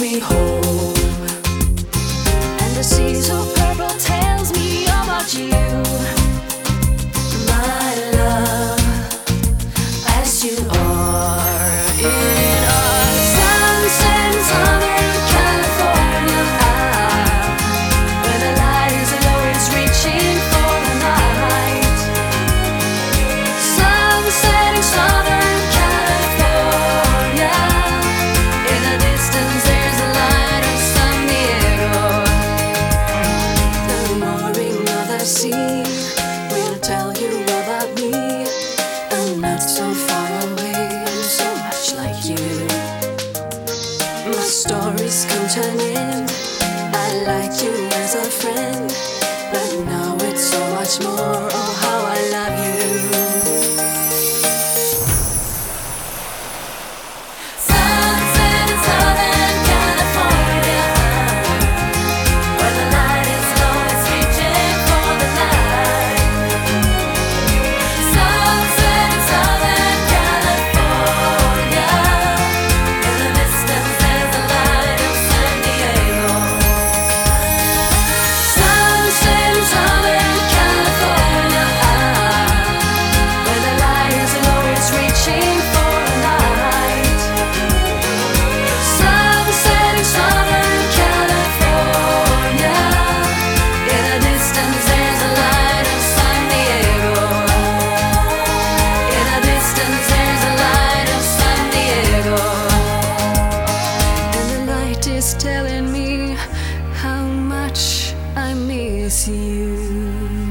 me home, and the sea so purple tells me about you, my love, as you are in our sunset in Southern California, where the light is low, it's reaching for the night. Sunset in Southern California, in the distance there's the light of San Diego. The roaring of the sea will tell you about me. I'm not so far away, I'm so much like you. My stories come to an end. I liked you as a friend, but now it's so much more. Oh, how I love you. Sunset in Southern California, where the light is low, it's reaching for the light. Sunset in Southern California, in the distance there's the light of San Diego. Sunset in Southern California, where the light is low, it's reaching for the light. Sunset in Southern California, in the distance there's the light of San Diego. In the distance there's the light of San Diego, and the light is telling me how much I miss you.